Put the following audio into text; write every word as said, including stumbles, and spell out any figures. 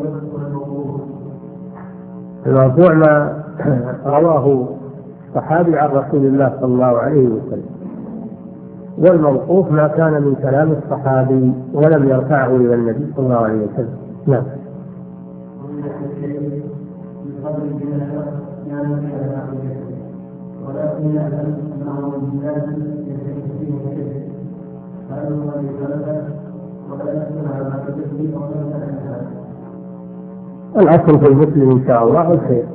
المرفوع ما رواه الصحابي عن رسول الله صلى الله عليه وسلم، والموقوف ما كان من كلام الصحابي ولم يرفعه إلى النبي صلى الله عليه وسلم. نعم. ولكن يعلم أنه من الناس يستحقون كذب هذا هو الذي ولا يكون على التسليم ولا يكون. الأصل في المسلم إن شاء الله الخير.